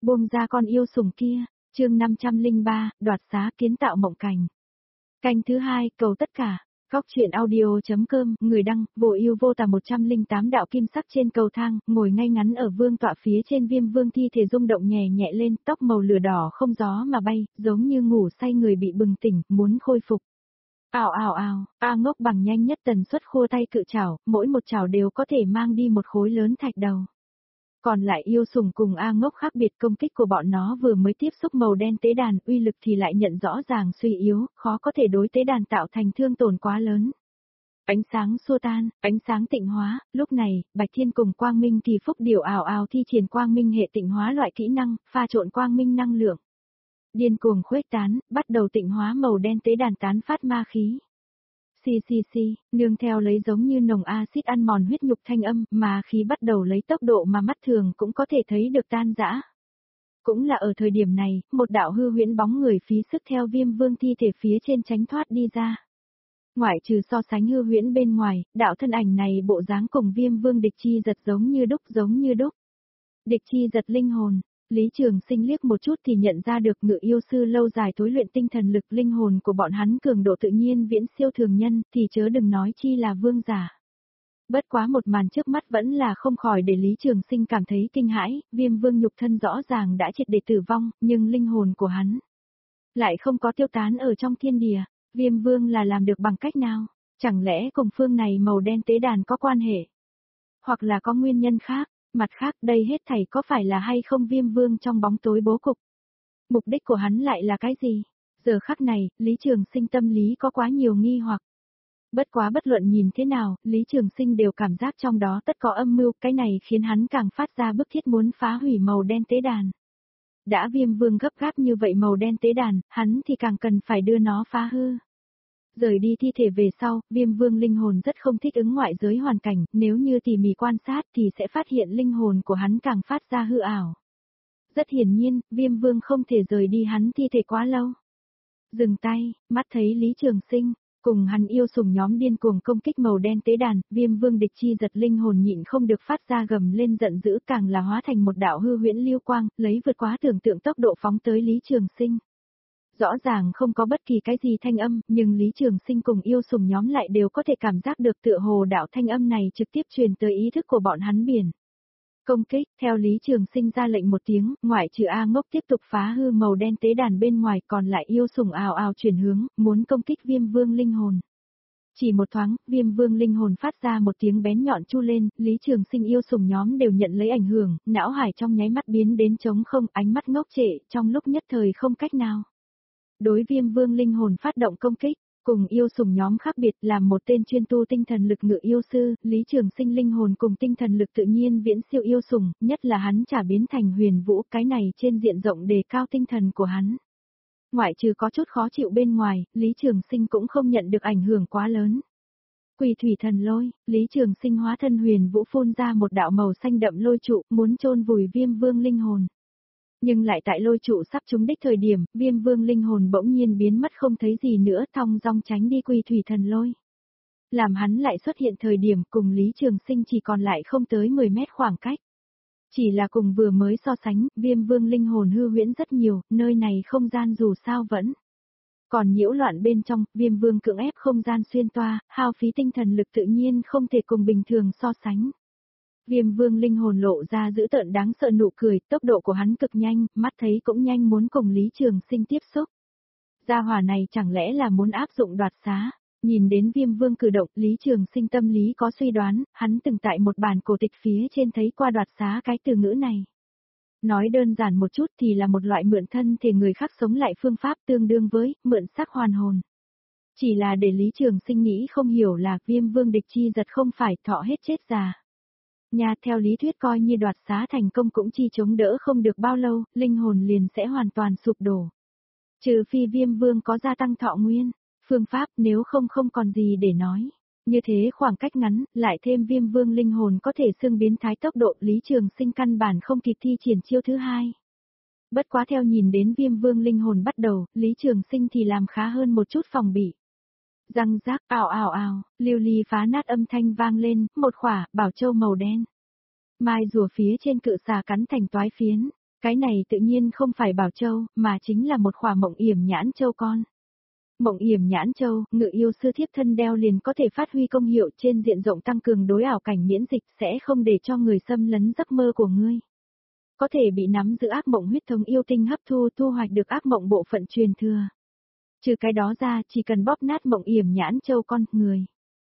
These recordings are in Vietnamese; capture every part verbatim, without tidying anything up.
Buông ra con yêu sủng kia, chương năm trăm lẻ ba, đoạt xá kiến tạo mộng cảnh. Canh thứ hai, cầu tất cả. Góc truyện audio.com, người đăng, vô yêu vô tà một trăm lẻ tám đạo kim sắc trên cầu thang, ngồi ngay ngắn ở vương tọa phía trên Viêm Vương thi thể rung động nhẹ nhẹ lên, tóc màu lửa đỏ không gió mà bay, giống như ngủ say người bị bừng tỉnh, muốn khôi phục. Ào ào ào, A Ngốc bằng nhanh nhất tần suất khua tay cự chảo, mỗi một chảo đều có thể mang đi một khối lớn thạch đầu. Còn lại yêu sủng cùng A Ngốc khác biệt, công kích của bọn nó vừa mới tiếp xúc màu đen tế đàn, uy lực thì lại nhận rõ ràng suy yếu, khó có thể đối tế đàn tạo thành thương tổn quá lớn. Ánh sáng xua tan, ánh sáng tịnh hóa, lúc này, Bạch Thiên cùng Quang Minh Kỳ Phúc điều ảo ảo thi triển Quang Minh hệ tịnh hóa loại kỹ năng, pha trộn Quang Minh năng lượng. Điên cuồng khuếch tán, bắt đầu tịnh hóa màu đen tế đàn tán phát ma khí. Xì xì xì, nương theo lấy giống như nồng axit ăn mòn huyết nhục thanh âm, mà khí bắt đầu lấy tốc độ mà mắt thường cũng có thể thấy được tan rã. Cũng là ở thời điểm này, một đạo hư huyễn bóng người phí sức theo Viêm Vương thi thể phía trên tránh thoát đi ra. Ngoại trừ so sánh hư huyễn bên ngoài, đạo thân ảnh này bộ dáng cùng Viêm Vương địch chi giật giống như đúc giống như đúc. Địch chi giật linh hồn. Lý Trường Sinh liếc một chút thì nhận ra được ngự yêu sư lâu dài tối luyện tinh thần lực linh hồn của bọn hắn cường độ tự nhiên viễn siêu thường nhân, thì chớ đừng nói chi là vương giả. Bất quá một màn trước mắt vẫn là không khỏi để Lý Trường Sinh cảm thấy kinh hãi, Viêm Vương nhục thân rõ ràng đã triệt để tử vong, nhưng linh hồn của hắn lại không có tiêu tán ở trong thiên địa. Viêm Vương là làm được bằng cách nào? Chẳng lẽ cùng phương này màu đen tế đàn có quan hệ? Hoặc là có nguyên nhân khác? Mặt khác, đây hết thảy có phải là hay không Viêm Vương trong bóng tối bố cục? Mục đích của hắn lại là cái gì? Giờ khắc này, Lý Trường Sinh tâm lý có quá nhiều nghi hoặc. Bất quá bất luận nhìn thế nào, Lý Trường Sinh đều cảm giác trong đó tất có âm mưu, cái này khiến hắn càng phát ra bức thiết muốn phá hủy màu đen tế đàn. Đã Viêm Vương gấp gáp như vậy màu đen tế đàn, hắn thì càng cần phải đưa nó phá hư. Rời đi thi thể về sau, Viêm Vương linh hồn rất không thích ứng ngoại giới hoàn cảnh, nếu như tỉ mỉ quan sát thì sẽ phát hiện linh hồn của hắn càng phát ra hư ảo. Rất hiển nhiên, Viêm Vương không thể rời đi hắn thi thể quá lâu. Dừng tay, mắt thấy Lý Trường Sinh, cùng hắn yêu sủng nhóm điên cuồng công kích màu đen tế đàn, Viêm Vương địch chi giật linh hồn nhịn không được phát ra gầm lên giận dữ, càng là hóa thành một đạo hư huyễn lưu quang, lấy vượt quá tưởng tượng tốc độ phóng tới Lý Trường Sinh. Rõ ràng không có bất kỳ cái gì thanh âm, nhưng Lý Trường Sinh cùng yêu sủng nhóm lại đều có thể cảm giác được tựa hồ đạo thanh âm này trực tiếp truyền tới ý thức của bọn hắn biển. Công kích, theo Lý Trường Sinh ra lệnh một tiếng, ngoại trừ A Ngốc tiếp tục phá hư màu đen tế đàn bên ngoài, còn lại yêu sủng ào ào chuyển hướng, muốn công kích Viêm Vương linh hồn. Chỉ một thoáng, Viêm Vương linh hồn phát ra một tiếng bén nhọn chu lên, Lý Trường Sinh yêu sủng nhóm đều nhận lấy ảnh hưởng, não hải trong nháy mắt biến đến trống không, ánh mắt ngốc trệ, trong lúc nhất thời không cách nào. Đối Viêm Vương linh hồn phát động công kích, cùng yêu sủng nhóm khác biệt, làm một tên chuyên tu tinh thần lực ngự yêu sư, Lý Trường Sinh linh hồn cùng tinh thần lực tự nhiên viễn siêu yêu sủng, nhất là hắn trả biến thành huyền vũ, cái này trên diện rộng đề cao tinh thần của hắn. Ngoại trừ có chút khó chịu bên ngoài, Lý Trường Sinh cũng không nhận được ảnh hưởng quá lớn. Quỷ thủy thần lôi, Lý Trường Sinh hóa thân huyền vũ phun ra một đạo màu xanh đậm lôi trụ, muốn chôn vùi Viêm Vương linh hồn. Nhưng lại tại lôi trụ sắp trúng đích thời điểm, Viêm Vương linh hồn bỗng nhiên biến mất không thấy gì nữa, thong dong tránh đi quỷ thủy thần lôi. Làm hắn lại xuất hiện thời điểm cùng Lý Trường Sinh chỉ còn lại không tới mười mét khoảng cách. Chỉ là cùng vừa mới so sánh, Viêm Vương linh hồn hư huyễn rất nhiều, nơi này không gian dù sao vẫn còn nhiễu loạn bên trong, Viêm Vương cưỡng ép không gian xuyên toa, hao phí tinh thần lực tự nhiên không thể cùng bình thường so sánh. Viêm Vương linh hồn lộ ra dữ tợn đáng sợ nụ cười, tốc độ của hắn cực nhanh, mắt thấy cũng nhanh muốn cùng Lý Trường Sinh tiếp xúc. Gia hỏa này chẳng lẽ là muốn áp dụng đoạt xá? Nhìn đến Viêm Vương cử động, Lý Trường Sinh tâm lý có suy đoán, hắn từng tại một bản cổ tịch phía trên thấy qua đoạt xá cái từ ngữ này. Nói đơn giản một chút thì là một loại mượn thân thể người khác sống lại phương pháp tương đương với mượn xác hoàn hồn. Chỉ là để Lý Trường Sinh nghĩ không hiểu là Viêm Vương địch chi giật không phải thọ hết chết già. Nhà theo lý thuyết coi như đoạt xá thành công cũng chi chống đỡ không được bao lâu, linh hồn liền sẽ hoàn toàn sụp đổ. Trừ phi Viêm Vương có gia tăng thọ nguyên, phương pháp nếu không không còn gì để nói. Như thế khoảng cách ngắn, lại thêm Viêm Vương linh hồn có thể xưng biến thái tốc độ, Lý Trường Sinh căn bản không kịp thi triển chiêu thứ hai. Bất quá theo nhìn đến Viêm Vương linh hồn bắt đầu, Lý Trường Sinh thì làm khá hơn một chút phòng bị. Răng rác, ào ào ào, lưu ly phá nát âm thanh vang lên, một khỏa, bảo châu màu đen. Mai rùa phía trên cự xà cắn thành toái phiến, Cái này tự nhiên không phải bảo châu, mà chính là một khỏa mộng yểm nhãn châu con. Mộng yểm nhãn châu, ngự yêu sư thiếp thân đeo liền có thể phát huy công hiệu trên diện rộng tăng cường đối ảo cảnh miễn dịch, sẽ không để cho người xâm lấn giấc mơ của ngươi. Có thể bị nắm giữ ác mộng huyết thống yêu tinh hấp thu thu hoạch được ác mộng bộ phận truyền thừa. Trừ cái đó ra, chỉ cần bóp nát mộng yểm nhãn châu con, người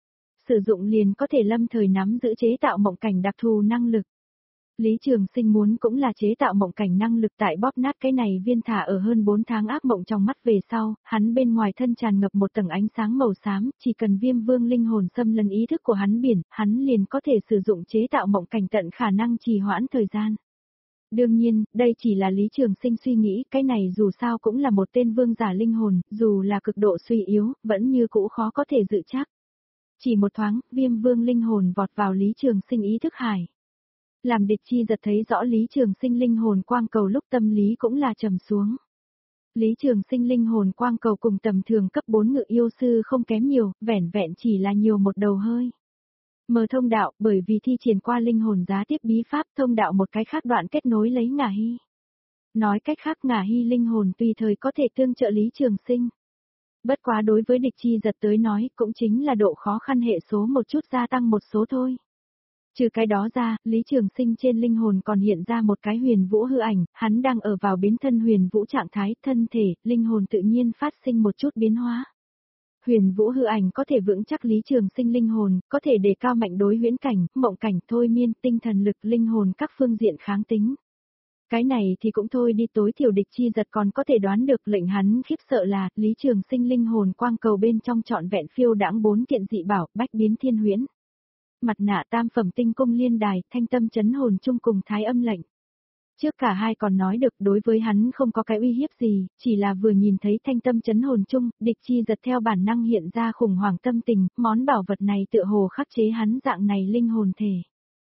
sử dụng liền có thể lâm thời nắm giữ chế tạo mộng cảnh đặc thù năng lực. Lý Trường Sinh muốn cũng là chế tạo mộng cảnh năng lực tại bóp nát cái này viên thả ở hơn bốn tháng ác mộng trong mắt về sau, hắn bên ngoài thân tràn ngập một tầng ánh sáng màu xám, chỉ cần Viêm Vương linh hồn xâm lấn ý thức của hắn biển, hắn liền có thể sử dụng chế tạo mộng cảnh tận khả năng trì hoãn thời gian. Đương nhiên, đây chỉ là Lý Trường Sinh suy nghĩ, cái này dù sao cũng là một tên vương giả linh hồn, dù là cực độ suy yếu, vẫn như cũ khó có thể dự chắc. Chỉ một thoáng, Viêm Vương linh hồn vọt vào Lý Trường Sinh ý thức hải. Làm địch chi giật thấy rõ Lý Trường Sinh linh hồn quang cầu lúc tâm lý cũng là trầm xuống. Lý Trường Sinh linh hồn quang cầu cùng tầm thường cấp bốn ngự yêu sư không kém nhiều, vẻn vẹn chỉ là nhiều một đầu hơi. Mở thông đạo, bởi vì thi triển qua linh hồn giá tiếp bí pháp thông đạo một cái khác đoạn kết nối lấy Ngả Hy. Nói cách khác Ngả Hy linh hồn tùy thời có thể tương trợ Lý Trường Sinh. Bất quá đối với địch chi giật tới nói cũng chính là độ khó khăn hệ số một chút gia tăng một số thôi. Trừ cái đó ra, Lý Trường Sinh trên linh hồn còn hiện ra một cái huyền vũ hư ảnh, hắn đang ở vào biến thân huyền vũ trạng thái, thân thể, linh hồn tự nhiên phát sinh một chút biến hóa. Huyền vũ hư ảnh có thể vững chắc Lý Trường Sinh linh hồn, có thể đề cao mạnh đối huyễn cảnh, mộng cảnh, thôi miên, tinh thần lực, linh hồn các phương diện kháng tính. Cái này thì cũng thôi đi, tối thiểu địch chi giật còn có thể đoán được. Lệnh hắn khiếp sợ là, Lý Trường Sinh linh hồn quang cầu bên trong trọn vẹn phiêu đãng bốn kiện dị bảo, bách biến thiên huyễn. Mặt nạ tam phẩm tinh cung liên đài, thanh tâm chấn hồn chung cùng thái âm lệnh. Trước cả hai còn nói được đối với hắn không có cái uy hiếp gì, chỉ là vừa nhìn thấy thanh tâm chấn hồn chung, địch chi giật theo bản năng hiện ra khủng hoảng tâm tình, món bảo vật này tựa hồ khắc chế hắn dạng này linh hồn thể.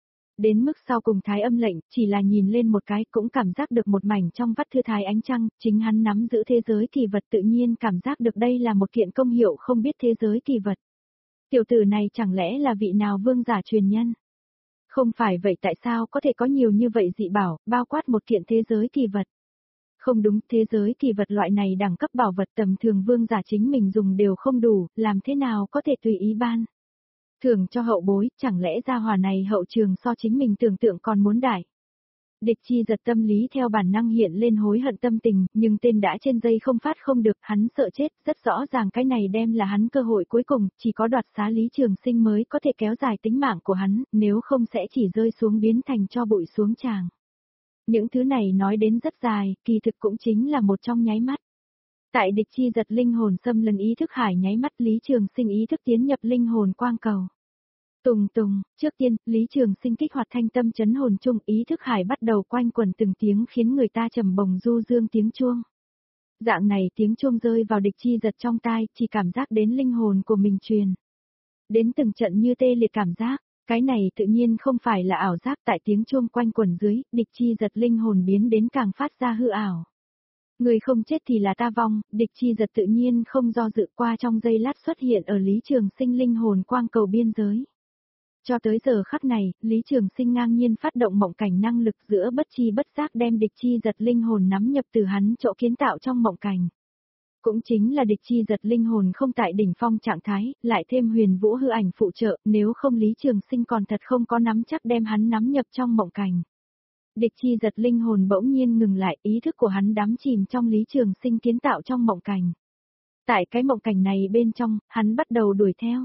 Đến mức sau cùng thái âm lệnh, chỉ là nhìn lên một cái cũng cảm giác được một mảnh trong vắt thư thái ánh trăng, chính hắn nắm giữ thế giới kỳ vật tự nhiên cảm giác được đây là một kiện công hiệu không biết thế giới kỳ vật. Tiểu tử này chẳng lẽ là vị nào vương giả truyền nhân? Không phải vậy tại sao có thể có nhiều như vậy dị bảo, bao quát một kiện thế giới kỳ vật? Không đúng, thế giới kỳ vật loại này đẳng cấp bảo vật tầm thường vương giả chính mình dùng đều không đủ, làm thế nào có thể tùy ý ban? Thường cho hậu bối, chẳng lẽ gia hỏa này hậu trường so chính mình tưởng tượng còn muốn đại? Địch chi giật tâm lý theo bản năng hiện lên hối hận tâm tình, nhưng tên đã trên dây không phát không được, hắn sợ chết, rất rõ ràng cái này đem là hắn cơ hội cuối cùng, chỉ có đoạt xá Lý Trường Sinh mới có thể kéo dài tính mạng của hắn, nếu không sẽ chỉ rơi xuống biến thành cho bụi xuống tràng. Những thứ này nói đến rất dài, kỳ thực cũng chính là một trong nháy mắt. Tại địch chi giật linh hồn xâm lấn ý thức hải nháy mắt Lý Trường Sinh ý thức tiến nhập linh hồn quang cầu. Tùng tùng, trước tiên, Lý Trường Sinh kích hoạt thanh tâm chấn hồn chung, ý thức hải bắt đầu quanh quẩn từng tiếng khiến người ta trầm bồng du dương tiếng chuông. Dạng này tiếng chuông rơi vào địch chi giật trong tai, chỉ cảm giác đến linh hồn của mình truyền. Đến từng trận như tê liệt cảm giác, cái này tự nhiên không phải là ảo giác, tại tiếng chuông quanh quẩn dưới, địch chi giật linh hồn biến đến càng phát ra hư ảo. Người không chết thì là ta vong, địch chi giật tự nhiên không do dự qua trong giây lát xuất hiện ở Lý Trường Sinh linh hồn quang cầu biên giới. Cho tới giờ khắc này, Lý Trường Sinh ngang nhiên phát động mộng cảnh năng lực giữa bất chi bất giác đem địch chi giật linh hồn nắm nhập từ hắn chỗ kiến tạo trong mộng cảnh. Cũng chính là địch chi giật linh hồn không tại đỉnh phong trạng thái, lại thêm huyền vũ hư ảnh phụ trợ, nếu không Lý Trường Sinh còn thật không có nắm chắc đem hắn nắm nhập trong mộng cảnh. Địch chi giật linh hồn bỗng nhiên ngừng lại, ý thức của hắn đắm chìm trong Lý Trường Sinh kiến tạo trong mộng cảnh. Tại cái mộng cảnh này bên trong, hắn bắt đầu đuổi theo.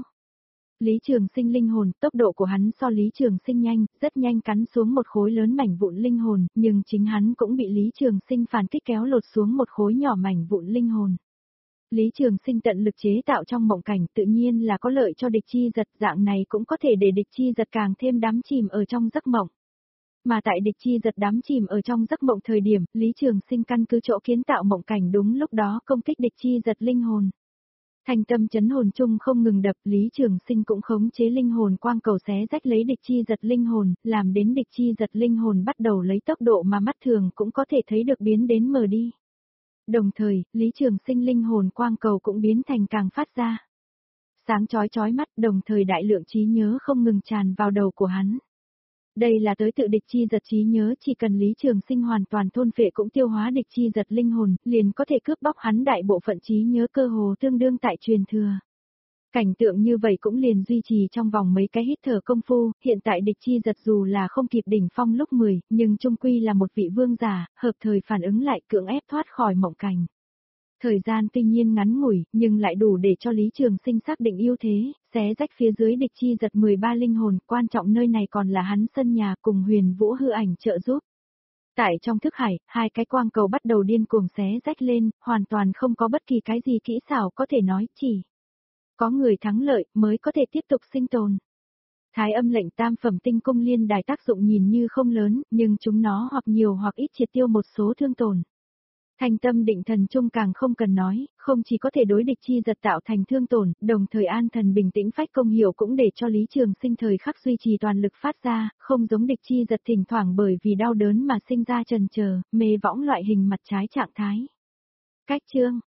Lý Trường Sinh linh hồn, tốc độ của hắn so Lý Trường Sinh nhanh, rất nhanh cắn xuống một khối lớn mảnh vụn linh hồn, nhưng chính hắn cũng bị Lý Trường Sinh phản kích kéo lột xuống một khối nhỏ mảnh vụn linh hồn. Lý Trường Sinh tận lực chế tạo trong mộng cảnh tự nhiên là có lợi cho địch chi giật, dạng này cũng có thể để địch chi giật càng thêm đắm chìm ở trong giấc mộng. Mà tại địch chi giật đắm chìm ở trong giấc mộng thời điểm, Lý Trường Sinh căn cứ chỗ kiến tạo mộng cảnh đúng lúc đó công kích địch chi giật linh hồn. Thanh tâm chấn hồn chung không ngừng đập, Lý Trường Sinh cũng khống chế linh hồn quang cầu xé rách lấy địch chi giật linh hồn, làm đến địch chi giật linh hồn bắt đầu lấy tốc độ mà mắt thường cũng có thể thấy được biến đến mờ đi. Đồng thời, Lý Trường Sinh linh hồn quang cầu cũng biến thành càng phát ra sáng chói chói mắt, đồng thời đại lượng trí nhớ không ngừng tràn vào đầu của hắn. Đây là tới tự địch chi giật trí nhớ, chỉ cần Lý Trường Sinh hoàn toàn thôn phệ cũng tiêu hóa địch chi giật linh hồn, liền có thể cướp bóc hắn đại bộ phận trí nhớ, cơ hồ tương đương tại truyền thừa. Cảnh tượng như vậy cũng liền duy trì trong vòng mấy cái hít thở công phu, hiện tại địch chi giật dù là không kịp đỉnh phong lúc mười, nhưng trung quy là một vị vương giả, hợp thời phản ứng lại cưỡng ép thoát khỏi mộng cảnh. Thời gian tuy nhiên ngắn ngủi, nhưng lại đủ để cho Lý Trường Sinh xác định ưu thế, xé rách phía dưới địch chi giật mười ba linh hồn, quan trọng nơi này còn là hắn sân nhà cùng Huyền Vũ hư ảnh trợ giúp. Tại trong thức hải, hai cái quang cầu bắt đầu điên cuồng xé rách lên, hoàn toàn không có bất kỳ cái gì kỹ xảo có thể nói, chỉ có người thắng lợi mới có thể tiếp tục sinh tồn. Thái âm lệnh tam phẩm tinh cung liên đài tác dụng nhìn như không lớn, nhưng chúng nó hoặc nhiều hoặc ít triệt tiêu một số thương tổn. Thanh tâm định thần trung càng không cần nói, không chỉ có thể đối địch chi giật tạo thành thương tổn, đồng thời an thần bình tĩnh phách công hiệu cũng để cho Lý Trường Sinh thời khắc duy trì toàn lực phát ra, không giống địch chi giật thỉnh thoảng bởi vì đau đớn mà sinh ra chần chờ, mê võng loại hình mặt trái trạng thái. Cách chương,